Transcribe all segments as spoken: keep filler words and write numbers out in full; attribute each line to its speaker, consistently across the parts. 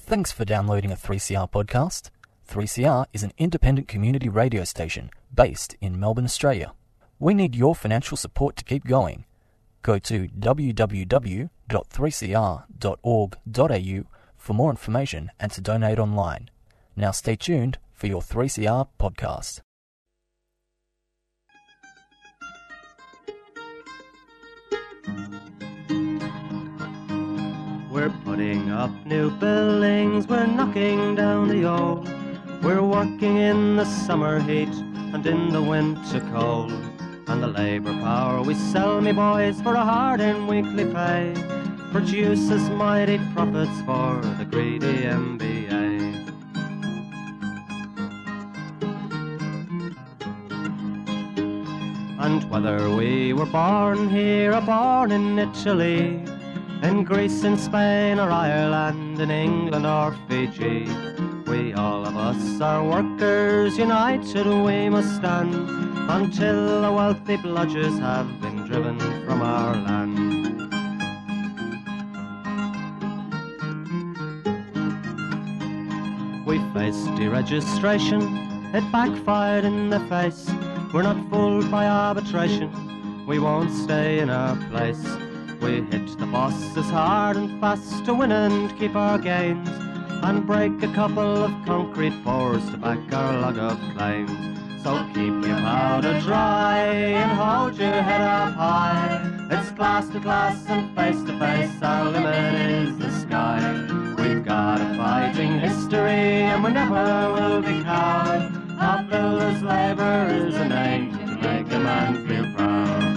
Speaker 1: Thanks for downloading a three C R podcast. three C R is an independent community radio station based in Melbourne, Australia. We need your financial support to keep going. Go to w w w dot three c r dot org dot a u for more information and to donate online. Now stay tuned for your three C R podcast.
Speaker 2: We're putting up new buildings, we're knocking down the old. We're working in the summer heat and in the winter cold. And the labour power we sell, me boys, for a hard and weekly pay produces mighty profits for the greedy M B A. And whether we were born here or born in Italy, in Greece, in Spain or Ireland, in England or Fiji, we all of us are workers, united we must stand, until the wealthy bludgers have been driven from our land. We faced deregistration, it backfired in the face. We're not fooled by arbitration, we won't stay in our place. We hit the bosses hard and fast to win and keep our gains, and break a couple of concrete pours to back our log of claims. So keep your powder dry and hold your head up high. It's class to class and face to face, our limit is the sky. We've got a fighting history and we never will be cowed. Our builders' labour is a name to make a man feel proud.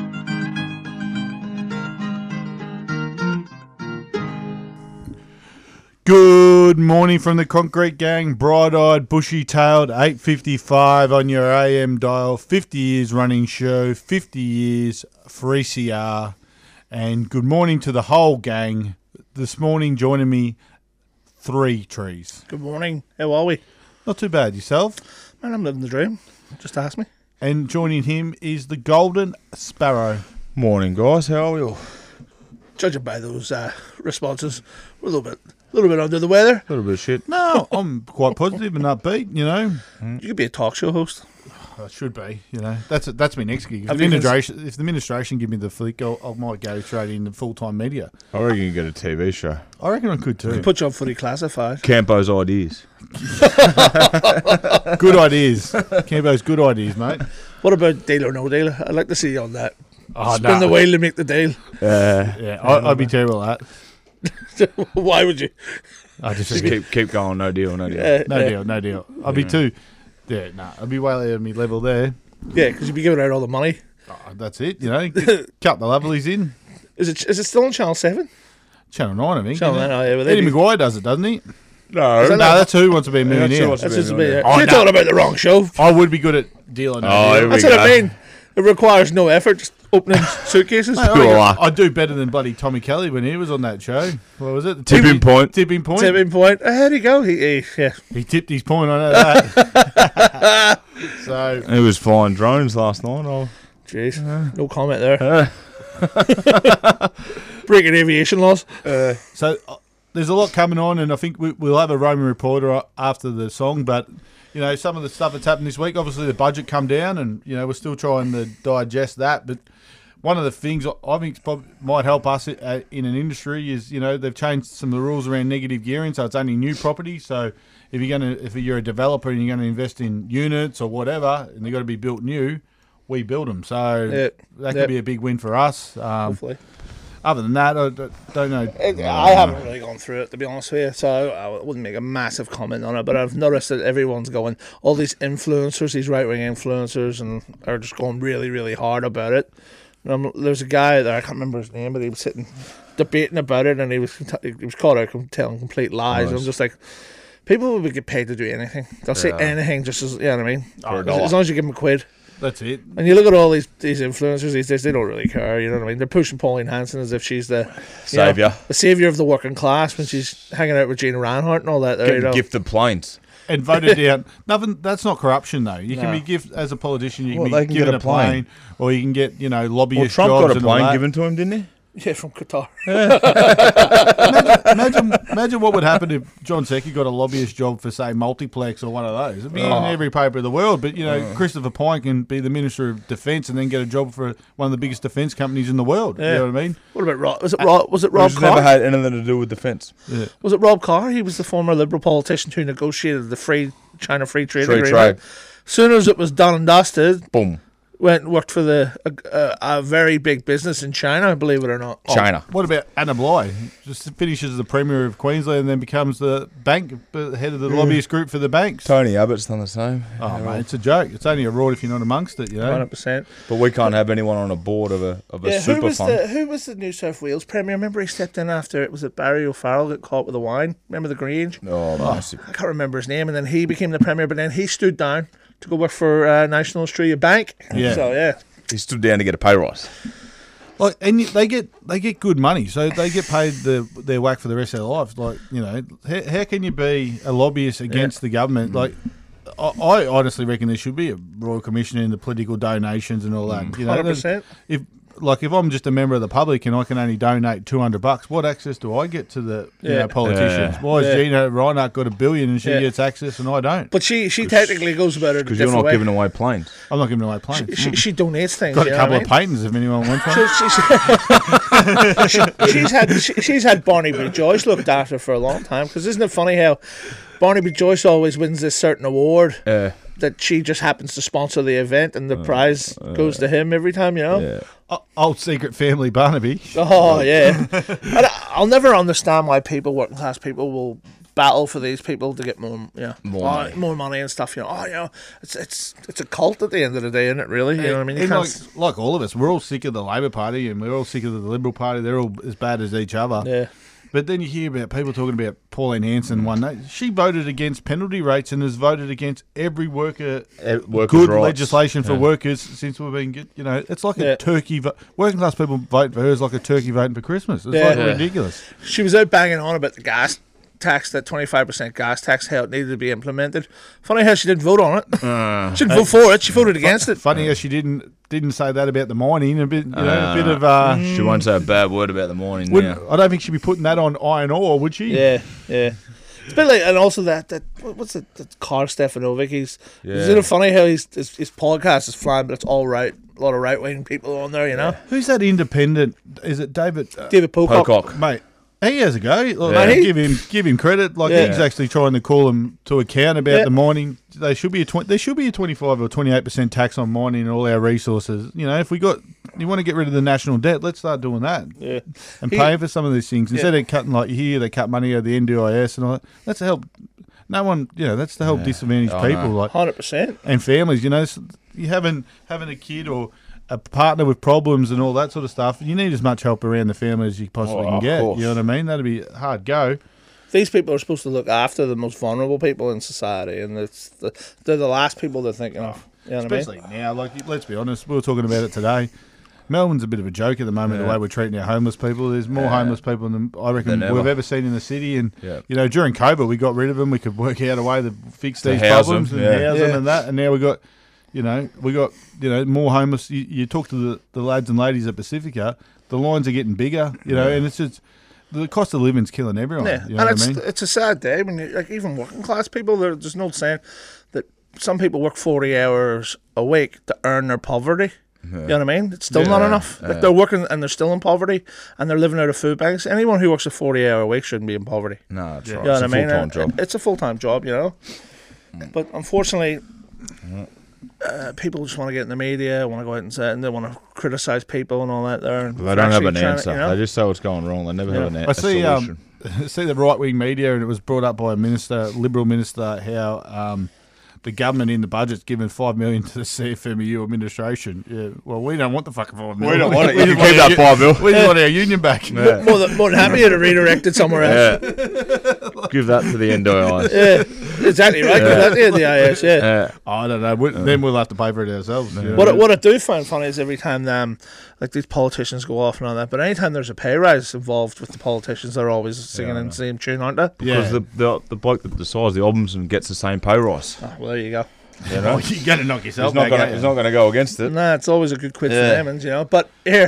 Speaker 3: Good morning from the Concrete Gang, bright-eyed, bushy-tailed, eight fifty-five on your A M dial, fifty years running show, fifty years three C R, and good morning to the whole gang. This morning joining me, three trees.
Speaker 4: Good morning, how are we?
Speaker 3: Not too bad, yourself?
Speaker 4: Man, I'm living the dream, just ask me.
Speaker 3: And joining him is the Golden Sparrow.
Speaker 5: Morning, guys, how are we all?
Speaker 4: Judging by those uh, responses, we're a little bit a little bit under the weather.
Speaker 5: A little bit of shit.
Speaker 3: No, I'm quite positive and upbeat, you know.
Speaker 4: You could be a talk show host.
Speaker 3: I should be, you know. That's that's my next gig. If
Speaker 4: Have
Speaker 3: the,
Speaker 4: you
Speaker 3: administration, if the administration give me the flick, I'll, I might go straight into full-time media.
Speaker 5: I reckon you get a T V show.
Speaker 3: I reckon I could too.
Speaker 4: Put you on Footy Classified.
Speaker 5: Campo's ideas.
Speaker 3: Good ideas. Cambo's good ideas, mate.
Speaker 4: What about Deal or No Deal? I'd like to see you on that.
Speaker 3: Oh,
Speaker 4: Spin
Speaker 3: no.
Speaker 4: the wheel to make the deal.
Speaker 5: Uh,
Speaker 3: Yeah, I, I'd be terrible at that.
Speaker 4: Why would you?
Speaker 3: I just,
Speaker 5: just keep keep going, no deal, no deal.
Speaker 4: Uh,
Speaker 3: no
Speaker 4: uh,
Speaker 3: deal, no deal. I'd be too. Yeah, nah, I'd be way out of me level there.
Speaker 4: Yeah, because you'd be giving out all the money.
Speaker 3: Oh, that's it, you know. Get, cut the lovelies in.
Speaker 4: Is it is it still on Channel seven?
Speaker 3: Channel nine, I think.
Speaker 4: Channel
Speaker 3: isn't it?
Speaker 4: nine, oh, yeah, well, they
Speaker 3: Eddie
Speaker 4: do-
Speaker 3: Maguire does it, doesn't he?
Speaker 5: No,
Speaker 3: No, that's Who Wants to Be a
Speaker 5: that's Who
Speaker 3: Millionaire.
Speaker 5: Wants to
Speaker 4: That's
Speaker 5: Be a
Speaker 4: just a bit.
Speaker 5: Millionaire.
Speaker 3: Oh,
Speaker 4: You're
Speaker 3: no.
Speaker 4: talking about the wrong show.
Speaker 3: I would be good at deal or no
Speaker 5: Oh,
Speaker 3: deal.
Speaker 5: here we
Speaker 4: That's
Speaker 5: go.
Speaker 4: what I mean. It requires no effort, just opening suitcases.
Speaker 3: Mate,
Speaker 5: Good
Speaker 3: I,
Speaker 5: luck.
Speaker 3: I do better than bloody Tommy Kelly when he was on that show. What was it? The
Speaker 5: Tipping point.
Speaker 3: Tipping point.
Speaker 4: Tipping point. Uh, how do you go? He, he, yeah.
Speaker 3: He tipped his point, I know that. So,
Speaker 5: He was flying drones last night. Oh.
Speaker 4: Jeez, no comment there. Breaking aviation laws.
Speaker 3: so uh, there's a lot coming on, and I think we, we'll have a roaming reporter after the song. But you know, some of the stuff that's happened this week. Obviously, the budget come down, and you know, we're still trying to digest that. But one of the things I think probably might help us uh, in an industry is, you know, they've changed some of the rules around negative gearing, so it's only new property. So if you're going to, if you're a developer and you're going to invest in units or whatever, and they've got to be built new, we build them. So
Speaker 4: Yep.
Speaker 3: that could
Speaker 4: Yep.
Speaker 3: be a big win for us. Um,
Speaker 4: Hopefully.
Speaker 3: other than that, I d- don't know.
Speaker 4: I haven't really gone through it, to be honest with you, so I wouldn't make a massive comment on it, but I've noticed that everyone's going, all these influencers, these right-wing influencers, and are just going really, really hard about it. Um, there's a guy there, I can't remember his name, but he was sitting debating about it, and he was he was caught out telling complete lies.
Speaker 5: Nice.
Speaker 4: I'm just like, people will get paid to do anything. They'll say
Speaker 5: Yeah.
Speaker 4: anything just as, you know what I mean?
Speaker 5: For a
Speaker 4: As,
Speaker 5: dollar.
Speaker 4: as long as you give them a quid.
Speaker 3: That's it.
Speaker 4: And you look at all these these influencers these days, they don't really care, you know what I mean? They're pushing Pauline Hanson as if she's the you know,
Speaker 5: Saviour.
Speaker 4: the saviour of the working class when she's hanging out with Gina Reinhardt and all that. There, you
Speaker 5: Getting
Speaker 4: know.
Speaker 5: gifted planes.
Speaker 3: And voted down. Nothing. That's not corruption, though. You can
Speaker 4: No.
Speaker 3: be gift as a politician. You can
Speaker 5: Well,
Speaker 3: be
Speaker 5: they can
Speaker 3: given
Speaker 5: get a
Speaker 3: a plane,
Speaker 5: plane.
Speaker 3: or you can get, you know,
Speaker 5: Well,
Speaker 3: lobbyist
Speaker 5: Trump
Speaker 3: jobs
Speaker 5: got a
Speaker 3: and all
Speaker 5: plane
Speaker 3: that.
Speaker 5: given to him, didn't he?
Speaker 4: Yeah, from Qatar.
Speaker 3: imagine, imagine what would happen if John Secchi got a lobbyist job for, say, Multiplex or one of those. It'd be
Speaker 4: Oh.
Speaker 3: in every paper of the world. But, you know, Christopher Pine can be the Minister of Defence and then get a job for one of the biggest defence companies in the world.
Speaker 4: Yeah.
Speaker 3: You know what I mean?
Speaker 4: What about Rob? Was it Rob? Was it Rob
Speaker 5: Who's
Speaker 4: Carr?
Speaker 5: never had anything to do with defence.
Speaker 3: Yeah.
Speaker 4: Was it Rob Carr? He was the former Liberal politician who negotiated the free China Free Trade
Speaker 5: Free
Speaker 4: Agreement.
Speaker 5: trade.
Speaker 4: Soon as it was done and dusted,
Speaker 5: Boom.
Speaker 4: went and worked for the a, a, a very big business in China, believe it or not.
Speaker 5: China.
Speaker 3: What about Anna Bligh? Just finishes as the Premier of Queensland and then becomes the bank uh, head of the lobbyist group for the banks.
Speaker 5: Tony Abbott's done the same.
Speaker 3: Oh, mate, it's a joke. It's only a rort if you're not amongst it, you
Speaker 4: one
Speaker 3: know.
Speaker 4: hundred percent.
Speaker 5: But we can't have anyone on a board of a of a
Speaker 4: Yeah, who
Speaker 5: super
Speaker 4: was
Speaker 5: fund.
Speaker 4: the who was the New South Wales Premier? Remember he stepped in after it was it Barry O'Farrell got caught with the wine. Remember the Grange?
Speaker 5: Oh, massive.
Speaker 4: I can't remember his name, and then he became the Premier, but then he stood down to go work for uh, National Australia Bank.
Speaker 3: Yeah.
Speaker 4: So yeah.
Speaker 5: He stood down to get a pay rise.
Speaker 3: Like, and you- they get they get good money, so they get paid the, their whack for the rest of their life. Like, you know, how, how can you be a lobbyist against the government? Like, I, I honestly reckon there should be a royal commission in the political donations and all that. You know,
Speaker 4: one hundred percent.
Speaker 3: if like if I'm just a member of the public and I can only donate two hundred bucks, what access do I get to the you
Speaker 4: Yeah.
Speaker 3: know, politicians?
Speaker 5: Yeah.
Speaker 3: Why has
Speaker 4: Yeah.
Speaker 3: Gina Reinhardt got a billion and she
Speaker 4: Yeah.
Speaker 3: gets access and I don't?
Speaker 4: But she she technically goes about it a
Speaker 5: Because you're
Speaker 4: different
Speaker 5: not
Speaker 4: way.
Speaker 5: giving away planes.
Speaker 3: I'm not giving away planes.
Speaker 4: she, she donates things.
Speaker 3: got
Speaker 4: you
Speaker 3: a
Speaker 4: know
Speaker 3: couple
Speaker 4: what
Speaker 3: of
Speaker 4: I
Speaker 3: patents if anyone wants one.
Speaker 4: mean? She's, she's, she's had she, she's had Barney B. Joyce looked after for a long time. Because isn't it funny how Barney B. Joyce always wins this certain award
Speaker 5: Uh,
Speaker 4: that she just happens to sponsor the event and the prize goes to him every time, you know?
Speaker 5: yeah.
Speaker 3: O- Old secret family Barnaby.
Speaker 4: Oh yeah, and I- I'll never understand why people, working class people, will battle for these people to get more, yeah,
Speaker 5: More
Speaker 4: oh,
Speaker 5: money.
Speaker 4: more money and stuff. You know, oh, you know, it's it's it's a cult at the end of the day, isn't it? Really, you know what I mean? You
Speaker 3: And
Speaker 4: can't,
Speaker 3: like, like all of us, we're all sick of the Labor Party and we're all sick of the Liberal Party. They're all as bad as each other.
Speaker 4: yeah,
Speaker 3: But then you hear about people talking about Pauline Hanson one day. She voted against penalty rates and has voted against every worker
Speaker 5: Eh, workers'
Speaker 3: good
Speaker 5: rights.
Speaker 3: legislation for
Speaker 5: Yeah.
Speaker 3: workers since we've been, get- you know, it's like
Speaker 4: Yeah.
Speaker 3: a turkey. Vo- working class people vote for her is like a turkey voting for Christmas. It's
Speaker 4: Yeah.
Speaker 3: like
Speaker 4: Yeah.
Speaker 3: ridiculous.
Speaker 4: she was out banging on about the gas tax, that twenty-five percent gas tax, how it needed to be implemented. Funny how she didn't vote on it.
Speaker 5: Uh,
Speaker 4: She didn't vote for it. She voted against it.
Speaker 3: Funny how she didn't didn't say that about the mining. A bit, you know, a
Speaker 5: Uh,
Speaker 3: bit of. Uh,
Speaker 5: She won't say a bad word about the morning
Speaker 3: wouldn't,
Speaker 5: now.
Speaker 3: I don't think she'd be putting that on iron ore, would she?
Speaker 4: Yeah, yeah. It's a bit like, and also that that what- what's it? That Carl Stefanovic. He's
Speaker 5: Yeah.
Speaker 4: isn't it funny how he's, his his podcast is flying, but it's all right. A lot of right wing people on there, you know.
Speaker 3: Who's that independent? Is it David? Uh,
Speaker 4: David Pocock.
Speaker 5: Pocock.
Speaker 3: Mate, he has a go. Like,
Speaker 5: Yeah.
Speaker 3: give him give him credit. Like
Speaker 4: Yeah.
Speaker 3: he's actually trying to call them to account about
Speaker 4: Yeah.
Speaker 3: the mining. They should be a twenty. There should be a twenty-five or twenty-eight percent tax on mining and all our resources. You know, if we got you want to get rid of the national debt, let's start doing that
Speaker 4: Yeah.
Speaker 3: and
Speaker 4: He-
Speaker 3: paying for some of these things instead
Speaker 4: Yeah.
Speaker 3: of cutting like you hear they cut money out of the N D I S and all that. That's to help. No one, you know, that's to help
Speaker 5: Yeah.
Speaker 3: disadvantaged
Speaker 5: I
Speaker 3: people
Speaker 5: know.
Speaker 3: like
Speaker 4: Hundred percent.
Speaker 3: and families. You know, s- you having having a kid or a partner with problems and all that sort of stuff. You need as much help around the family as you possibly
Speaker 5: Oh,
Speaker 3: can
Speaker 5: of
Speaker 3: get.
Speaker 5: course.
Speaker 3: You know what I mean? That'd be a hard go.
Speaker 4: These people are supposed to look after the most vulnerable people in society, and it's the, they're the last people they're thinking of. You know what I mean?
Speaker 3: Especially now, like let's be honest, we were talking about it today. Melbourne's a bit of a joke at the moment. The
Speaker 5: Yeah.
Speaker 3: way we're treating our homeless people. There's more
Speaker 5: Yeah.
Speaker 3: homeless people than I reckon
Speaker 5: Than
Speaker 3: we've
Speaker 5: ever.
Speaker 3: ever seen in the city. And
Speaker 5: Yeah.
Speaker 3: you know, during COVID, we got rid of them. We could work out a way to fix
Speaker 5: To
Speaker 3: these
Speaker 5: house
Speaker 3: problems
Speaker 5: them,
Speaker 3: and
Speaker 5: yeah.
Speaker 3: house
Speaker 4: Yeah.
Speaker 3: them and that. And now we got, you know, we got you know more homeless. You, you talk to the, the lads and ladies at Pacifica. The lines are getting bigger. You know,
Speaker 5: Yeah.
Speaker 3: and it's just the cost of living's killing everyone.
Speaker 4: Yeah,
Speaker 3: You know
Speaker 4: and
Speaker 3: what
Speaker 4: it's
Speaker 3: I mean?
Speaker 4: it's a sad day when you, like even working class people. There, there's no saying that some people work forty hours a week to earn their poverty. You know what I mean? It's still not
Speaker 5: Yeah,
Speaker 4: enough. Like
Speaker 5: yeah.
Speaker 4: they're working and they're still in poverty, and they're living out of food banks. Anyone who works a forty-hour week shouldn't be in poverty.
Speaker 5: No, it's right.
Speaker 4: You know
Speaker 5: It's
Speaker 4: what
Speaker 5: a
Speaker 4: I mean?
Speaker 5: full-time
Speaker 4: And
Speaker 5: job.
Speaker 4: It's a full-time job, you know. But unfortunately, uh, people just want to get in the media, want to go out and say, and they want to criticize people and all that. There, and
Speaker 5: They don't have
Speaker 4: actually
Speaker 5: an
Speaker 4: trying to,
Speaker 5: answer.
Speaker 4: you know?
Speaker 5: They just say what's going wrong. They never
Speaker 4: Yeah.
Speaker 5: have an
Speaker 3: I
Speaker 5: answer.
Speaker 3: see.
Speaker 5: solution.
Speaker 3: Um, see the right wing media, and it was brought up by a minister, Liberal minister, how um, the government in the budget's given five million to the C F M E U administration. Yeah, well, we don't want the fucking five million.
Speaker 5: We don't want it.
Speaker 3: We
Speaker 5: You
Speaker 3: just
Speaker 5: can keep
Speaker 3: want
Speaker 5: that
Speaker 3: our-
Speaker 5: five mil.
Speaker 3: We just want our union back.
Speaker 5: Yeah.
Speaker 4: more than more than happy to redirect it somewhere else.
Speaker 5: Yeah. Give that to the N D I S.
Speaker 4: Yeah, exactly right.
Speaker 5: Yeah.
Speaker 4: That's the I S. Yeah.
Speaker 5: Yeah.
Speaker 3: I don't know. We, Then we'll have to pay for it ourselves. you know.
Speaker 4: What I, what I do find funny is every time um, like these politicians go off and all that, but anytime there's a pay rise involved with the politicians, they're always singing
Speaker 5: Yeah, I
Speaker 4: in
Speaker 5: know.
Speaker 4: the same tune, aren't they?
Speaker 5: Because
Speaker 3: Yeah.
Speaker 5: the, the the bloke that decides the Obhamson gets the same pay rise.
Speaker 4: Oh, well, there you go.
Speaker 5: You know?
Speaker 3: Oh, you're going to knock yourself
Speaker 5: He's not
Speaker 3: back.
Speaker 5: gonna
Speaker 3: aren't you?
Speaker 5: he's not gonna go against it.
Speaker 4: Nah, it's always a good quid
Speaker 5: Yeah.
Speaker 4: for them, and you know. But here,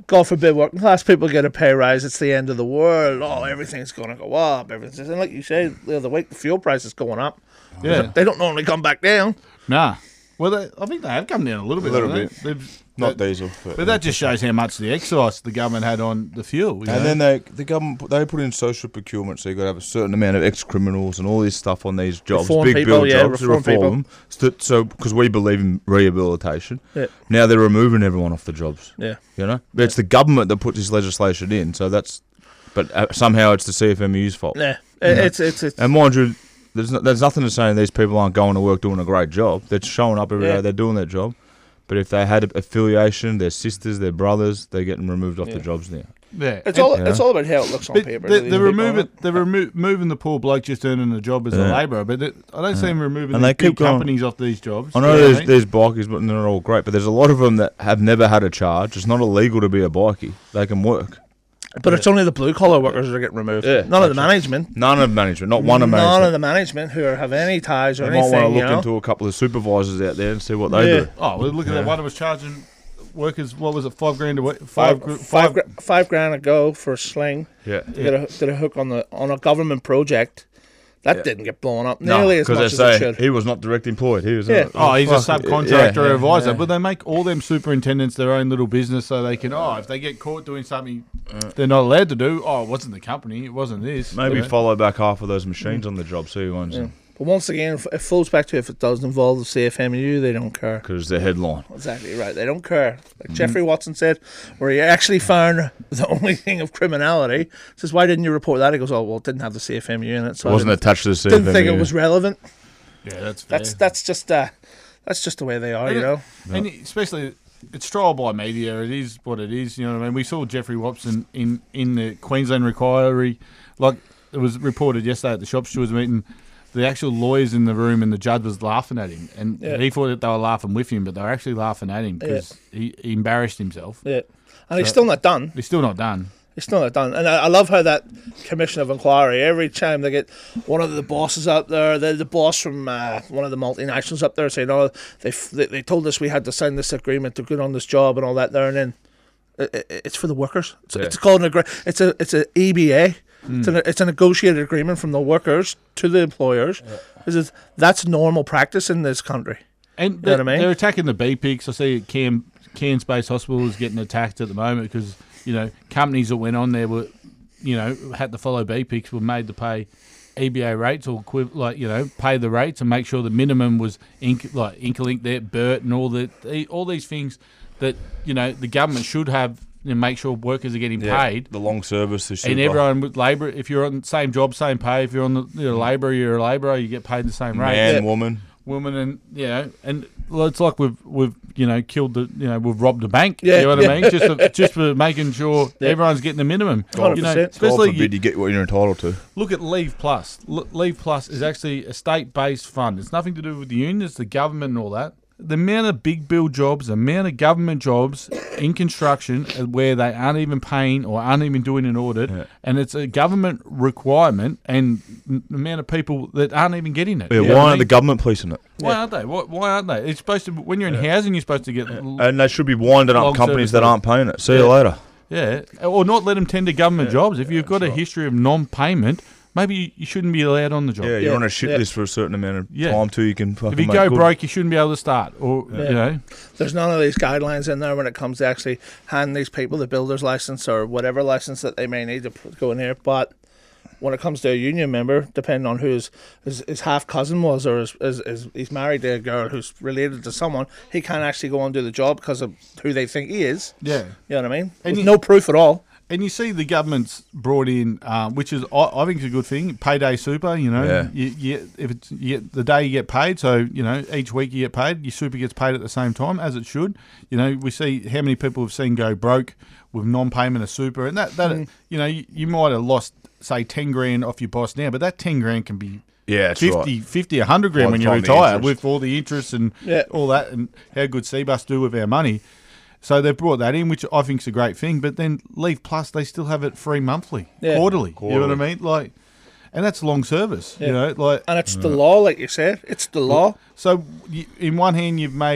Speaker 4: God forbid, working class people get a pay rise. It's the end of the world. Oh, everything's going to go up. Everything's, and like you said the other week, the fuel price is going up.
Speaker 3: Yeah.
Speaker 4: They don't normally come back down.
Speaker 3: Nah. Well, they, I think they have come down a little bit.
Speaker 5: A little
Speaker 3: haven't
Speaker 5: bit.
Speaker 3: they? They've,
Speaker 5: Not
Speaker 3: that-
Speaker 5: diesel. But,
Speaker 3: But that just shows how much the excise the government had on the fuel. you know?
Speaker 5: and then they, the government, put- they put in social procurement, so you got to have a certain amount of ex-criminals and all this stuff on these jobs,
Speaker 4: Reform
Speaker 5: big
Speaker 4: people,
Speaker 5: bill
Speaker 4: yeah,
Speaker 5: jobs, to
Speaker 4: reform people.
Speaker 5: reform them. So, so because we believe in rehabilitation,
Speaker 4: Yeah.
Speaker 5: now they're removing everyone off the jobs.
Speaker 4: Yeah.
Speaker 5: You know, but it's the government that put this legislation in, so that's. But uh, somehow it's the C F M U's fault.
Speaker 4: Yeah. It, it's, it's, it's,
Speaker 5: And mind you, there's no, there's nothing to saying these people aren't going to work doing a great job. They're showing up every day.
Speaker 4: Yeah.
Speaker 5: They're doing their job. But if they had affiliation, their sisters, their brothers, they're getting removed off
Speaker 4: Yeah.
Speaker 5: the jobs now.
Speaker 3: yeah.
Speaker 4: it's
Speaker 3: And-
Speaker 4: all
Speaker 5: Yeah.
Speaker 4: it's all about how it looks on
Speaker 3: But
Speaker 4: paper.
Speaker 3: they,
Speaker 4: These
Speaker 3: they're
Speaker 4: people,
Speaker 3: removing
Speaker 4: aren't
Speaker 3: they're remo- moving the poor bloke just earning a job as a
Speaker 5: Yeah.
Speaker 3: labourer, but it, I don't see them removing
Speaker 5: And
Speaker 3: these
Speaker 5: they
Speaker 3: big
Speaker 5: keep going-
Speaker 3: companies off these jobs.
Speaker 5: I know
Speaker 3: You what
Speaker 5: there's
Speaker 3: I mean?
Speaker 5: there's bikies, but they're all great. But there's a lot of them that have never had a charge. It's not illegal to be a bikie. They can work.
Speaker 4: But it's only the blue collar workers that are getting removed.
Speaker 5: Yeah,
Speaker 4: None of the management.
Speaker 5: None of management, not one of
Speaker 4: None
Speaker 5: management.
Speaker 4: of the management who are, have any ties or
Speaker 5: They might want to
Speaker 4: anything.
Speaker 5: look
Speaker 4: You know?
Speaker 5: into a couple of supervisors out there and see what they
Speaker 4: Yeah.
Speaker 5: do.
Speaker 3: Oh, well, look at
Speaker 5: Yeah.
Speaker 3: that. One was charging workers, what was it, five grand a week?
Speaker 4: five,
Speaker 3: Five, gr-
Speaker 4: five,
Speaker 3: five,
Speaker 4: gra- five grand a go for a sling
Speaker 5: Yeah.
Speaker 4: to get a, get a hook on the on a government project. That
Speaker 5: Yeah.
Speaker 4: didn't get blown up
Speaker 5: No,
Speaker 4: nearly as
Speaker 5: because
Speaker 4: much
Speaker 5: they
Speaker 4: as it
Speaker 5: say
Speaker 4: should.
Speaker 5: he was not direct employed. He was.
Speaker 4: Yeah.
Speaker 3: Oh, he's a
Speaker 5: fuck,
Speaker 3: subcontractor
Speaker 5: yeah,
Speaker 3: or advisor,
Speaker 5: yeah.
Speaker 3: but they make all them superintendents their own little business so they can, oh, if they get caught doing something they're not allowed to do, oh, it wasn't the company, it wasn't this.
Speaker 5: Maybe
Speaker 3: you know?
Speaker 5: follow back half of those machines on the job, see who owns
Speaker 4: Yeah.
Speaker 5: them.
Speaker 4: But once again, if it flows back to if it doesn't involve the C F M U, they don't care.
Speaker 5: Because they're headline.
Speaker 4: Exactly right. They don't care. Like Jeffrey Watson said, where he actually found the only thing of criminality. Says, why didn't you report that? He goes, oh, well, it didn't have the C F M U in it. So
Speaker 5: It
Speaker 4: I
Speaker 5: wasn't
Speaker 4: didn't,
Speaker 5: attached to the C F M U.
Speaker 4: didn't think it was relevant.
Speaker 3: Yeah, that's fair.
Speaker 4: That's that's just uh, that's just the way they are,
Speaker 3: And
Speaker 4: you
Speaker 3: it-
Speaker 4: know.
Speaker 3: And especially, it's trial by media. It is what it is. You know what I mean? We saw Jeffrey Watson in, in the Queensland Inquiry. Like, it was reported yesterday at the shop stewards meeting, the actual lawyers in the room and the judge was laughing at him. And
Speaker 4: Yeah.
Speaker 3: he thought that they were laughing with him, but they were actually laughing at him because he, he embarrassed himself.
Speaker 4: Yeah, and he's
Speaker 3: So-
Speaker 4: still not done.
Speaker 3: He's still not done.
Speaker 4: It's still not done. And I, I love how that Commission of Inquiry, every time they get one of the bosses up there, the, the boss from uh, one of the multinationals up there saying, oh, they, f- they they told us we had to sign this agreement to get on this job and all that there, and then it, it, it's for the workers. It's,
Speaker 5: Yeah.
Speaker 4: it's called an agree- It's a it's a E B A. It's, a, it's a negotiated agreement from the workers to the employers. This is, that's normal practice in this country.
Speaker 3: And
Speaker 4: know
Speaker 3: they're,
Speaker 4: what I mean?
Speaker 3: they're attacking the B P I Cs. I see Cam, Cairns Base Hospital is getting attacked at the moment because, you know, companies that went on there were, you know, had to follow B P I Cs were made to pay E B A rates or, equiv- like, you know, pay the rates and make sure the minimum was, Inc- like, Incolink there, Bert and all, the, the, all these things that, you know, the government should have and make sure workers are getting
Speaker 5: Yeah,
Speaker 3: paid.
Speaker 5: the long service is super.
Speaker 3: And everyone with labour, if you're on the same job, same pay. If you're on the you're a labourer, you're a labourer. You get paid the same rate.
Speaker 5: man,
Speaker 4: Yeah.
Speaker 5: woman.
Speaker 3: Woman, and you know, and well, it's like we've we've you know killed the you know we've robbed a bank.
Speaker 4: Yeah,
Speaker 3: you know what
Speaker 4: yeah.
Speaker 3: I mean? Just for, just for making sure
Speaker 4: Yeah.
Speaker 3: everyone's getting the minimum.
Speaker 4: one
Speaker 3: You
Speaker 4: hundred
Speaker 3: know,
Speaker 4: percent.
Speaker 5: God
Speaker 3: especially
Speaker 5: forbid
Speaker 3: you,
Speaker 5: you get what you're entitled to.
Speaker 3: look at Leave Plus. L- Leave Plus is actually a state-based fund. It's nothing to do with the union. It's the government and all that. The amount of big bill jobs, the amount of government jobs in construction where they aren't even paying or aren't even doing an audit,
Speaker 5: Yeah.
Speaker 3: and it's a government requirement, and the amount of people that aren't even getting it.
Speaker 5: Yeah,
Speaker 3: You know
Speaker 5: why
Speaker 3: what I
Speaker 5: aren't the
Speaker 3: mean?
Speaker 5: government policing it?
Speaker 3: Why aren't they? Why, why aren't they? It's supposed to. When you're in housing, you're supposed to get. l-
Speaker 5: And they should be winding up
Speaker 3: Long
Speaker 5: companies
Speaker 3: service
Speaker 5: that
Speaker 3: leave.
Speaker 5: aren't paying it. See you
Speaker 3: Yeah.
Speaker 5: later.
Speaker 3: Yeah, or not let them tender government jobs. If you've got a history of non-payment, maybe you, you shouldn't be allowed on the job.
Speaker 5: Yeah, you're
Speaker 4: Yeah,
Speaker 5: on a shit
Speaker 4: yeah.
Speaker 5: list for a certain amount of
Speaker 3: Yeah.
Speaker 5: time till you can fucking
Speaker 3: If you
Speaker 5: make
Speaker 3: go
Speaker 5: good.
Speaker 3: broke, you shouldn't be able to start. Or
Speaker 4: Yeah.
Speaker 3: you know,
Speaker 4: There's none of these guidelines in there when it comes to actually handing these people the builder's license or whatever license that they may need to put- go in here. But when it comes to a union member, depending on who his, his, his half cousin was or his, his, his, he's married to a girl who's related to someone, he can't actually go and do the job because of who they think he is.
Speaker 3: yeah.
Speaker 4: You know what I mean?
Speaker 3: And
Speaker 4: With
Speaker 3: you-
Speaker 4: no proof at all.
Speaker 3: And you see the government's brought in, um, which is I, I think is a good thing. Payday super, you know,
Speaker 5: Yeah.
Speaker 3: you, you, if it's you get the day you get paid, so you know each week you get paid, your super gets paid at the same time as it should. You know, we see how many people have seen go broke with non-payment of super, and that that you know you, you might have lost say ten grand off your boss now, but that ten grand can be
Speaker 5: Yeah, that's
Speaker 3: fifty,
Speaker 5: right.
Speaker 3: fifty, a hundred grand
Speaker 5: By
Speaker 3: when
Speaker 5: the
Speaker 3: you
Speaker 5: time the
Speaker 3: retire
Speaker 5: interest.
Speaker 3: with all the interest and
Speaker 4: Yeah.
Speaker 3: all that, and how good Cbus do with our money. So they've brought that in, which I think is a great thing. But then Leave Plus, they still have it free monthly,
Speaker 4: Yeah.
Speaker 3: quarterly. You know what I
Speaker 5: Quarterly.
Speaker 3: mean? Like, and that's long service. You
Speaker 4: Yeah.
Speaker 3: know, like
Speaker 4: And it's the law, like you said. It's the law.
Speaker 3: so. You, in one hand, you've made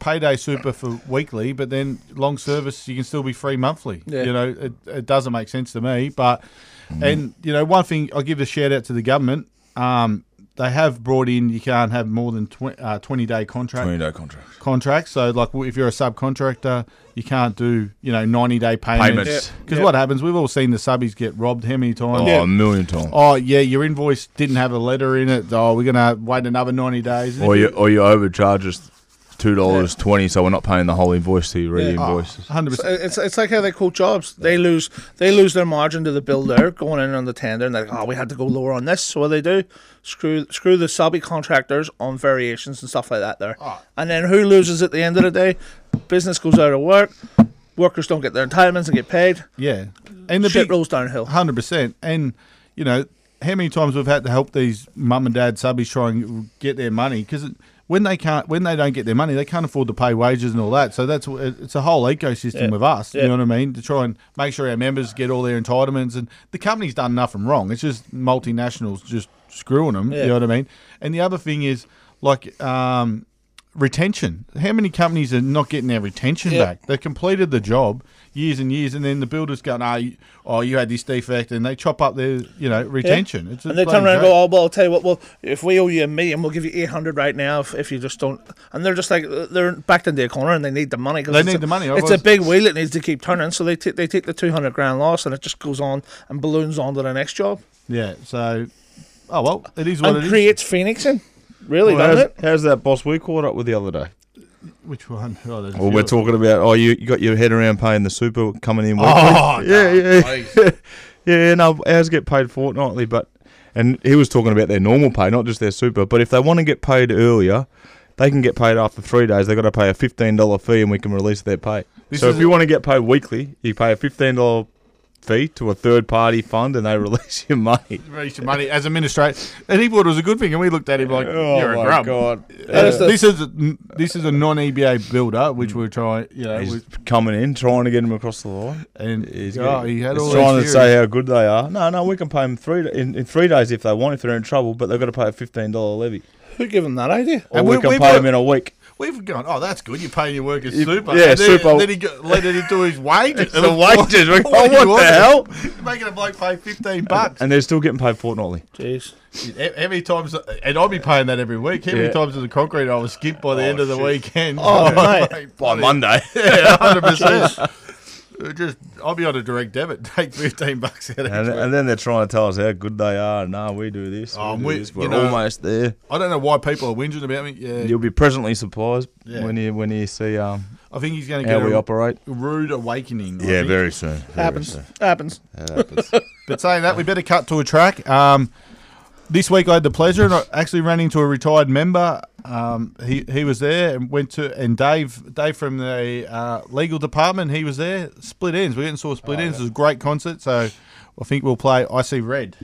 Speaker 3: payday super for weekly, but then long service you can still be free monthly.
Speaker 4: Yeah.
Speaker 3: You know, it, it doesn't make sense to me. But and you know, one thing I'll give a shout out to the government. Um, they have brought in you can't have more than tw- uh, twenty day contract
Speaker 5: twenty day contract.
Speaker 3: contracts. So like if you're a subcontractor, you can't do you know ninety day payments.
Speaker 5: Payments.
Speaker 3: Because
Speaker 4: Yeah.
Speaker 3: what happens? We've all seen the subbies get robbed. How many times?
Speaker 5: Oh, a million times.
Speaker 3: Oh yeah, your invoice didn't have a letter in it. Oh, we're gonna wait another ninety days.
Speaker 5: Or you, or you overcharge us two dollars twenty, so we're not paying the whole invoice to you, re-invoices.
Speaker 3: Hundred
Speaker 4: So
Speaker 3: percent.
Speaker 4: it's it's like how they quote jobs. They lose they lose their margin to the builder going in on the tender, and they're like, oh, we had to go lower on this. So what they do? Screw screw the subby contractors on variations and stuff like that there. And then who loses at the end of the day? Business goes out of work. Workers don't get their entitlements and get paid.
Speaker 3: Yeah, and the
Speaker 4: Shit
Speaker 3: big
Speaker 4: rolls downhill.
Speaker 3: hundred percent. And you know how many times we've had to help these mum and dad subbies try and get their money because when they can't, when they don't get their money, they can't afford to pay wages and all that. So that's it's a whole ecosystem
Speaker 4: Yeah.
Speaker 3: with us.
Speaker 4: Yeah.
Speaker 3: You know what I mean? To try and make sure our members get all their entitlements, and the company's done nothing wrong. It's just multinationals just screwing them.
Speaker 4: Yeah.
Speaker 3: You know what I mean? And the other thing is like. Um, Retention. How many companies are not getting their retention
Speaker 4: Yeah.
Speaker 3: back? They completed the job years and years, and then the builders go, "No, you, oh, you had this defect," and they chop up their, you know, retention. It's a
Speaker 4: And they
Speaker 3: bloody
Speaker 4: turn around and
Speaker 3: joke.
Speaker 4: go, oh, well, I'll tell you what, well, if we owe you a million, we'll give you eight hundred right now if, if you just don't. And they're just like, they're backed into a corner and they need the money. 'cause
Speaker 3: They
Speaker 4: it's
Speaker 3: need
Speaker 4: a-
Speaker 3: the money,
Speaker 4: It's a
Speaker 3: otherwise-
Speaker 4: big wheel that needs to keep turning. So they, t- they take the two hundred grand loss and it just goes on and balloons on to the next job.
Speaker 3: Yeah. So, oh well, it is what
Speaker 4: And
Speaker 3: it is.
Speaker 4: creates Phoenixing. Really,
Speaker 5: Well,
Speaker 4: doesn't
Speaker 5: how's,
Speaker 4: it?
Speaker 5: how's that boss we caught up with the other day?
Speaker 3: Which one? Oh, there's a
Speaker 5: Well,
Speaker 3: few
Speaker 5: we're
Speaker 3: of-
Speaker 5: talking about, oh, you, you got your head around paying the super coming in weekly.
Speaker 3: Oh,
Speaker 5: yeah,
Speaker 3: no,
Speaker 5: yeah,
Speaker 3: please.
Speaker 5: yeah. No, ours get paid fortnightly, but and he was talking about their normal pay, not just their super. But if they want to get paid earlier, they can get paid after three days. They got to pay a fifteen dollar fee, and we can release their pay.
Speaker 3: This
Speaker 5: so
Speaker 3: is
Speaker 5: if you
Speaker 3: a-
Speaker 5: want to get paid weekly, you pay a fifteen dollar fee to a third party fund, and they release your money.
Speaker 3: Raise your money as administrator, and he thought it was a good thing, and we looked at him like,
Speaker 5: Oh
Speaker 3: "You're a
Speaker 5: my
Speaker 3: grub."
Speaker 5: god!
Speaker 3: Uh,
Speaker 4: is the-
Speaker 3: this is a, this is a non-E B A builder, which we're trying, you know,
Speaker 5: He's
Speaker 3: we-
Speaker 5: coming in, trying to get him across the line.
Speaker 3: and
Speaker 5: He's
Speaker 3: oh,
Speaker 5: getting-
Speaker 3: he had
Speaker 5: he's
Speaker 3: all
Speaker 5: trying
Speaker 3: these
Speaker 5: to
Speaker 3: theories.
Speaker 5: say how good they are. No, no, we can pay them three in, in three days if they want, if they're in trouble, but they've got to pay a fifteen dollar levy.
Speaker 4: Who gave them that idea?
Speaker 5: Or
Speaker 3: And
Speaker 5: we,
Speaker 3: we-
Speaker 5: can
Speaker 3: we've
Speaker 5: pay
Speaker 3: got-
Speaker 5: them in a week.
Speaker 3: We've gone, oh, that's good. You're paying your workers
Speaker 5: You-
Speaker 3: super.
Speaker 5: yeah,
Speaker 3: and then,
Speaker 5: super.
Speaker 3: And then he got, let it into his wages.
Speaker 5: The wages. We-
Speaker 3: What
Speaker 5: oh,
Speaker 3: do you
Speaker 5: what
Speaker 3: want?
Speaker 5: the hell?
Speaker 3: You're making a bloke pay fifteen bucks.
Speaker 5: And they're still getting paid fortnightly.
Speaker 4: Jeez.
Speaker 3: How how many times, and I'll be paying that every week. How many
Speaker 5: Yeah.
Speaker 3: times as a concrete I was skipped by the
Speaker 5: Oh,
Speaker 3: end of the
Speaker 5: shit.
Speaker 3: weekend?
Speaker 4: Oh, mate.
Speaker 5: By Monday.
Speaker 3: Yeah, one hundred percent. Just, I'll be on a direct debit. Take fifteen bucks out of
Speaker 5: And,
Speaker 3: it.
Speaker 5: and then they're trying to tell us how good they are. No, we do this.
Speaker 3: Oh,
Speaker 5: we do
Speaker 3: we-
Speaker 5: this.
Speaker 3: you
Speaker 5: We're
Speaker 3: know-
Speaker 5: almost there.
Speaker 3: I don't know why people are whinging about me. Yeah,
Speaker 5: You'll be presently surprised
Speaker 3: Yeah.
Speaker 5: when you when you see um,
Speaker 3: I think he's going to
Speaker 5: how
Speaker 3: get
Speaker 5: we
Speaker 3: a
Speaker 5: operate.
Speaker 3: rude awakening. I think.
Speaker 5: very soon. Very
Speaker 4: Happens.
Speaker 5: soon.
Speaker 4: Happens.
Speaker 5: That happens.
Speaker 3: But saying that, we better cut to a track. Um, this week I had the pleasure, and I actually ran into a retired member. Um, he he was there and went to, and Dave Dave from the uh, legal department, he was there. Split Ends. We went and saw Split Ends. It was a great concert. So I think we'll play I See Red.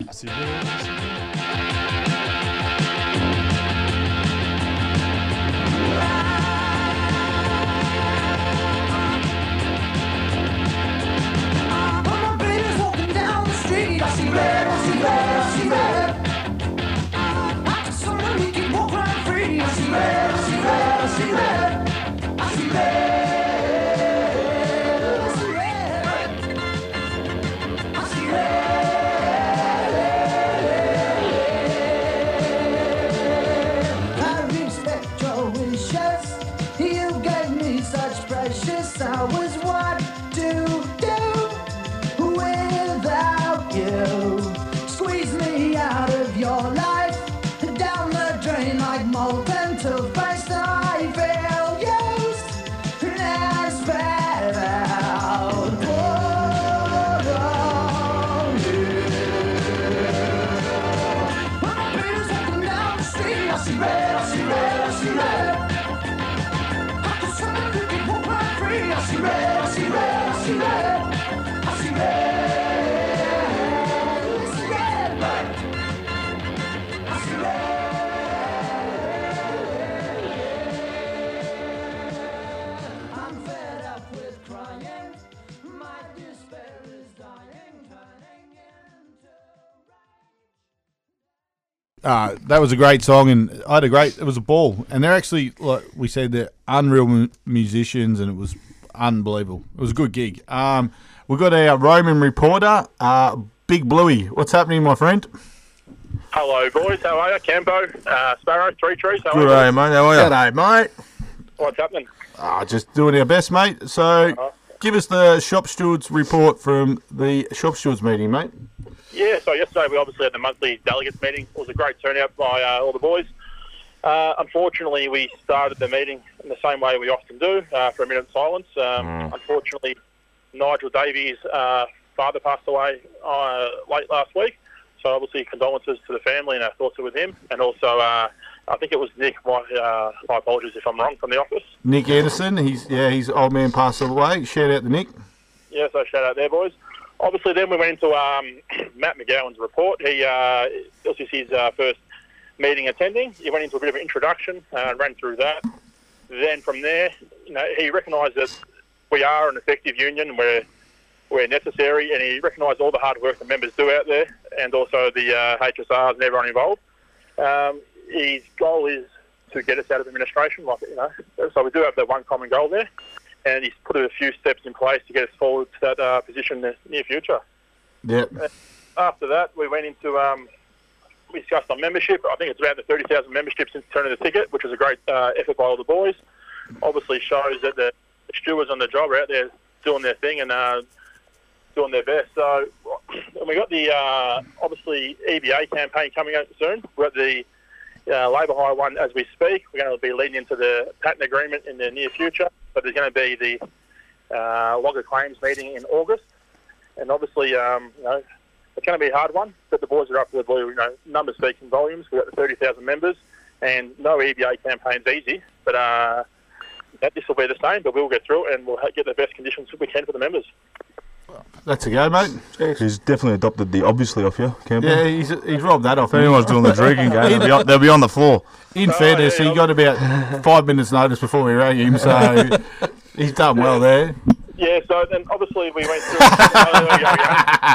Speaker 6: When my baby's walking down the street, I see red, I see red, I see red. After summer we can walk right free. I see red, I see red, I see red. I see red, I see red. I see red. I respect your wishes. You gave me such precious hours. What to do without you? Squeeze me out of your life, down the drain like molten toothpaste. I feel used and spat out. What on you? When my baby's walking down the street, I see red, I see red, I see red. After summer we can walk right free. I see red, I see red, I see red. I see red.
Speaker 3: Uh, that was a great song, and I had a great. It was a ball, and they're actually, like we said, they're unreal mu- musicians, and it was unbelievable. It was a good gig. Um, we got our Roman reporter, uh, Big Bluey. What's happening, my friend?
Speaker 7: Hello, boys. How are you? Cambo, uh, Sparrow, Three Trees. How
Speaker 5: Good
Speaker 7: are you?
Speaker 5: day, mate. How are you?
Speaker 4: G'day, mate.
Speaker 7: What's happening?
Speaker 3: Uh, just doing our best, mate. So, give us the shop stewards report from the shop stewards meeting, mate.
Speaker 7: Yeah, so yesterday we obviously had the monthly delegates meeting. It was a great turnout by uh, all the boys. Uh, unfortunately, we started the meeting in the same way we often do, uh, for a minute of silence. Um,
Speaker 5: Mm.
Speaker 7: Unfortunately, Nigel Davies' uh, father passed away uh, late last week. So obviously condolences to the family, and our thoughts are with him. And also, uh, I think it was Nick, my, uh, my apologies if I'm wrong, from the office.
Speaker 3: Nick Anderson. He's yeah, his old man passed away. Shout out to Nick.
Speaker 7: Yeah, so shout out there, boys. Obviously, then we went into um, Matt McGowan's report. He uh, this is his uh, first meeting attending. He went into a bit of an introduction uh, and ran through that. Then from there, you know, he recognised that we are an effective union where we're necessary, and he recognised all the hard work the members do out there, and also the uh, H S Rs and everyone involved. Um, his goal is to get us out of administration, like you know. So we do have that one common goal there. And he's put a few steps in place to get us forward to that uh, position in the near future.
Speaker 3: Yep.
Speaker 7: After that, we went into, um, we discussed on membership. I think it's about the thirty thousand membership since turning the ticket, which was a great uh, effort by all the boys. Obviously shows that the, the stewards on the job are out there doing their thing and uh, doing their best. So and we got the, uh, obviously, E B A campaign coming out soon. We've got the uh, labour hire one as we speak. We're going to be leading into the patent agreement in the near future. But there's going to be the uh, logger claims meeting in August, and obviously, um, you know, it's going to be a hard one. But the boys are up to the blue. You know, numbers speak in volumes. We've got the thirty thousand members, and no E B A campaign's easy. But uh, this will be the same. But we'll get through it, and we'll get the best conditions we can for the members.
Speaker 3: That's a go, mate.
Speaker 5: He's definitely adopted the obviously off you, Campbell.
Speaker 3: Yeah, he's he's robbed that off.
Speaker 5: If anyone's doing the drinking game, they'll be, on, they'll be on the floor.
Speaker 3: In
Speaker 7: Oh,
Speaker 3: fairness,
Speaker 7: yeah,
Speaker 3: he got about five minutes' notice before we rang him, so he's done well there.
Speaker 7: Yeah. So then, obviously, we went through. oh, there we go, yeah.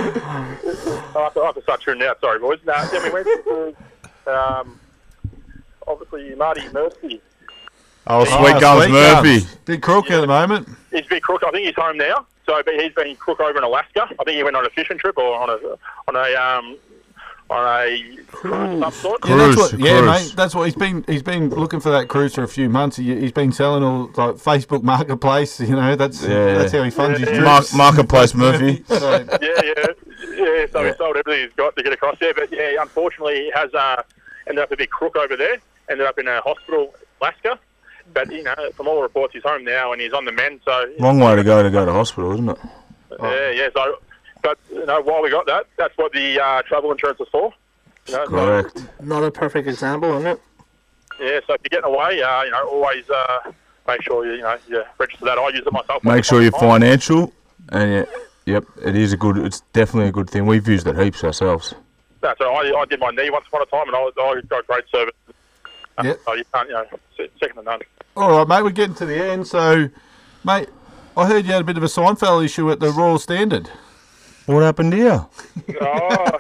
Speaker 7: I have to, I have to start tuning out. Sorry, boys. No, then we went through. Um, obviously, Marty Murphy.
Speaker 5: Oh, sweet
Speaker 3: Oh,
Speaker 5: gums
Speaker 3: sweet
Speaker 5: Murphy.
Speaker 3: gums. Big crook at the moment.
Speaker 7: He's a big crook. I think he's home now. So but he's been crook over in Alaska. I think he went on a fishing trip or on a on a um on a cruise of some sort.
Speaker 3: Yeah, that's
Speaker 5: Cruise,
Speaker 3: what, yeah,
Speaker 5: cruise.
Speaker 3: mate. That's what he's been. He's been looking for that cruise for a few months. He, he's been selling all like Facebook Marketplace. You know, that's
Speaker 5: Yeah.
Speaker 3: that's how he funds his
Speaker 7: Yeah.
Speaker 3: trips.
Speaker 5: Mark, Marketplace Murphy.
Speaker 3: So,
Speaker 7: Yeah, yeah, yeah. So he sold everything he's got to get across there. But yeah, unfortunately, he has uh, ended up a big crook over there. Ended up in a hospital, in Alaska. But you know, from all reports, he's home now and he's on the mend. So
Speaker 5: Long way to go to go to hospital, isn't it?
Speaker 7: yeah, yeah. So, but you know, while we got that, that's what the uh, travel insurance is for. You know, so-
Speaker 5: Correct.
Speaker 4: Not a perfect example, isn't it?
Speaker 7: yeah. So if you're getting away, uh, you know, always uh, make sure you, you know you register that. I use it myself.
Speaker 5: Make sure you're financial, and yeah, yep, it is a good. It's definitely a good thing. We've used it heaps ourselves.
Speaker 7: That's right. I, I did my knee once upon a time, and I, I got great service. Uh,
Speaker 3: Yep.
Speaker 7: So you can't, you know, se- second to none.
Speaker 3: all right, mate. We're getting to the end. So, mate, I heard you had a bit of a Seinfeld issue at the Royal Standard.
Speaker 5: What happened here?
Speaker 7: Oh.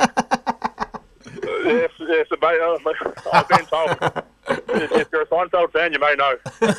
Speaker 7: yes, yes, mate. Uh, I've been told. If, if you're a Seinfeld fan, you may know.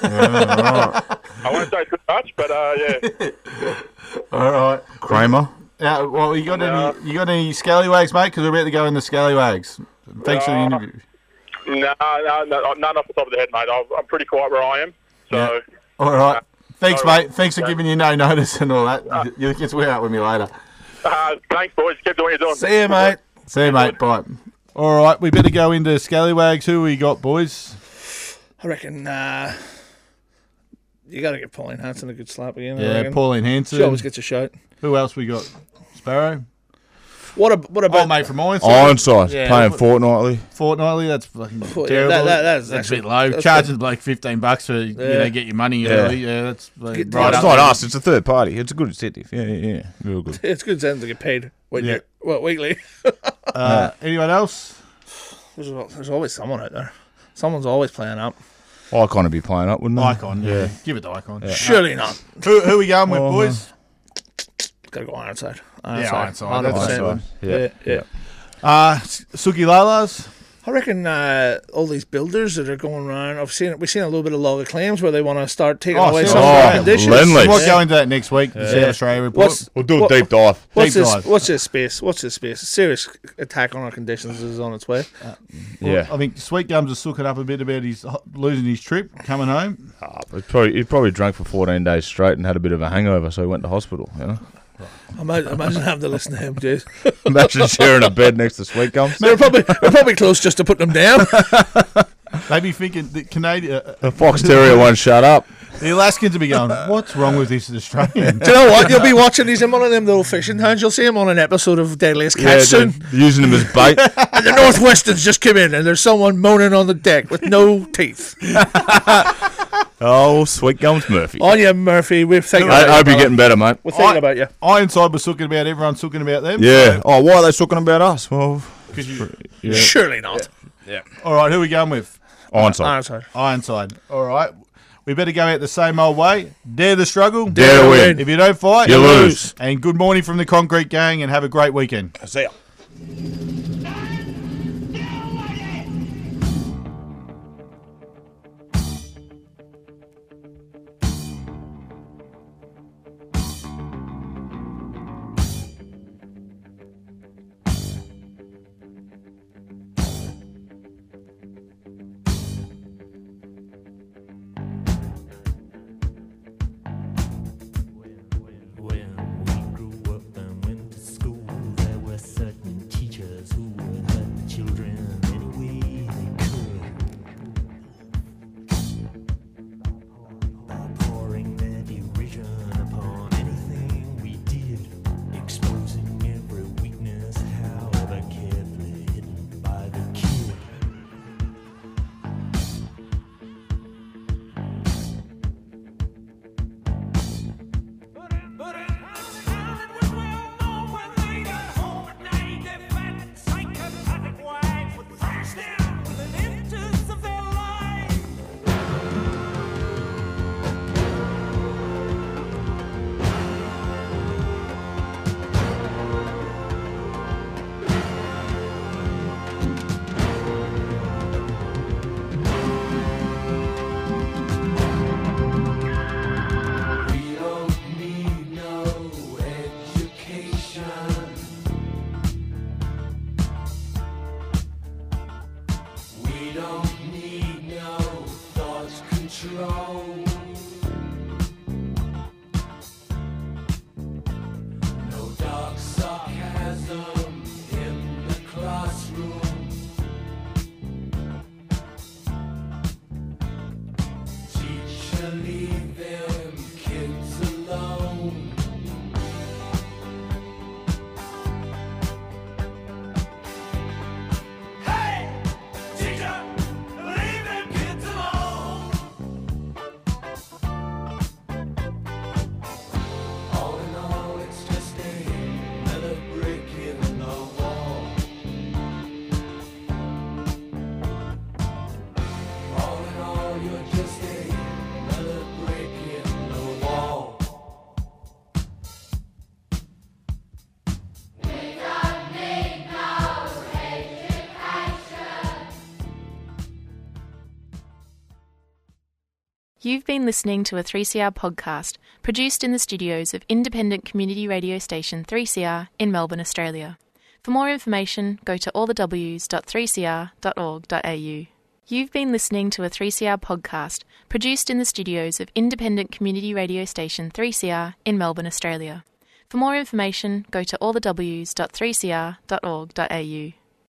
Speaker 7: I won't say too much, but uh, yeah.
Speaker 3: All right.
Speaker 5: Kramer.
Speaker 3: Yeah, well, you got
Speaker 7: No.
Speaker 3: any? You got any scallywags, mate? Because we're about to go in the scallywags. Thanks for the
Speaker 7: No.
Speaker 3: interview.
Speaker 7: No, no, no, none off the top of the head, mate. I'm I'm pretty quiet where I am. So,
Speaker 3: Yeah. All right. Thanks,
Speaker 7: all right.
Speaker 3: mate. Thanks for giving you no notice and all that. You can swear out with me later.
Speaker 7: uh, thanks, boys. Keep doing what you're doing.
Speaker 3: See you, mate. See you, mate. Bye. All right, we better go into scallywags. Who we got, boys?
Speaker 4: I reckon uh, you got to get Pauline Hanson a good slap again. I
Speaker 3: Yeah,
Speaker 4: reckon.
Speaker 3: Pauline
Speaker 4: She
Speaker 3: Hanson.
Speaker 4: always gets a shot.
Speaker 3: Who else we got? Sparrow.
Speaker 4: What, a, what about...
Speaker 3: Oh, mate, from Ironside.
Speaker 5: Ironside,
Speaker 4: Yeah.
Speaker 5: paying fortnitely.
Speaker 3: Fortnightly, that's fucking
Speaker 4: yeah,
Speaker 3: terrible.
Speaker 4: that- that- that's
Speaker 3: that's a bit
Speaker 4: actually-
Speaker 3: low.
Speaker 4: that's
Speaker 3: Charging like fifteen bucks for you
Speaker 4: Yeah.
Speaker 3: know get your money
Speaker 5: Yeah.
Speaker 3: early. Yeah, that's like,
Speaker 4: Get-
Speaker 3: right
Speaker 5: It's
Speaker 3: up
Speaker 5: not
Speaker 3: there.
Speaker 5: us. It's a third party. It's a good incentive. Yeah, yeah, yeah. Real good.
Speaker 4: It's good sense to get paid when
Speaker 3: Yeah.
Speaker 4: you're, well, weekly.
Speaker 3: Uh, anyone else?
Speaker 4: there's, al- there's always someone out there. Someone's always playing up.
Speaker 5: Icon would be playing up, wouldn't they?
Speaker 3: Icon. Yeah, give it to Icon.
Speaker 4: Surely not.
Speaker 3: Who who we going with,
Speaker 5: Oh,
Speaker 3: boys?
Speaker 4: Got to go Ironside.
Speaker 3: Yeah, Ironside,
Speaker 4: one hundred percent.
Speaker 5: Ironside. Yeah.
Speaker 4: Yeah, yeah.
Speaker 3: Uh, Suki Lalas.
Speaker 4: I reckon uh, all these builders that are going around, I've seen we've seen a little bit of log of claims where they want to start taking
Speaker 3: Oh,
Speaker 4: away
Speaker 3: South
Speaker 4: some
Speaker 5: Australia.
Speaker 4: of the conditions.
Speaker 5: Oh, Lindley.
Speaker 3: We'll
Speaker 5: Yeah.
Speaker 3: go into that next week. The South Australia report.
Speaker 4: What's
Speaker 5: We'll do a
Speaker 4: what-
Speaker 5: deep dive.
Speaker 4: What's
Speaker 3: Deep
Speaker 4: this?
Speaker 3: dive.
Speaker 4: What's this space? What's this space? A serious attack on our conditions is on its way.
Speaker 5: Yeah.
Speaker 3: I think Sweet Gums is sooking up a bit about his losing his trip, coming home.
Speaker 5: Ah, but probably, he probably drank for fourteen days straight and had a bit of a hangover, so he went to hospital. You know?
Speaker 4: Imagine, imagine having to listen to him, dude.
Speaker 5: Imagine sharing a bed next to Sweet Gums.
Speaker 4: They're probably they're probably close just to put them down.
Speaker 3: Maybe thinking that Canadian, uh,
Speaker 5: The fox terrier won't shut up.
Speaker 3: the Alaskans will be going, what's wrong with this Australian?
Speaker 4: Do you know what? You'll be watching. He's in one of them little fishing towns. You'll see him on an episode of Deadliest Catch
Speaker 5: Yeah,
Speaker 4: soon.
Speaker 5: they're using him as bait.
Speaker 4: And the Northwesterns just came in, and there's someone moaning on the deck with no teeth.
Speaker 5: Oh, Sweet Gums Murphy.
Speaker 4: On you, Murphy. We're thinking.
Speaker 5: I
Speaker 4: about
Speaker 5: hope
Speaker 4: you,
Speaker 5: you're getting better, mate.
Speaker 4: We're thinking
Speaker 3: I-
Speaker 4: about you.
Speaker 3: Ironside was talking about everyone talking about them.
Speaker 5: Yeah. Oh, why are they talking about us? Well,
Speaker 3: So, you,
Speaker 5: yeah.
Speaker 4: Surely not.
Speaker 3: all right, who are we going with?
Speaker 5: Ironside.
Speaker 4: Ironside.
Speaker 3: Ironside. All right. We better go out the same old way. Dare the struggle.
Speaker 5: Dare to win.
Speaker 3: If you don't fight,
Speaker 5: You lose.
Speaker 3: And good morning from the Concrete Gang, and have a great weekend.
Speaker 5: See ya.
Speaker 8: When we grew up and went to school, there were certain teachers who would hurt the children any way they could. By pouring their derision upon anything we did, exposing every weakness, however carefully hidden by the kid. But it was well known when they got home at night, they fat, psychopathic wives would crash down with an emptiness of their life.
Speaker 6: We don't need no education. We don't need no thought control. No dark sarcasm in the classroom. Teacher, leave them kids alone.
Speaker 8: Hey, teacher, leave them kids alone.
Speaker 6: All in all, it's just another brick in the wall. All in all, you're just another brick in the wall.
Speaker 9: You've been listening to a three C R podcast produced in the studios of independent community radio station three C R in Melbourne, Australia. For more information, go to all the w s dot three c r dot org dot a u. You've been listening to a three C R podcast produced in the studios of independent community radio station three C R in Melbourne, Australia. For more information, go to all the w s dot three c r dot org dot a u.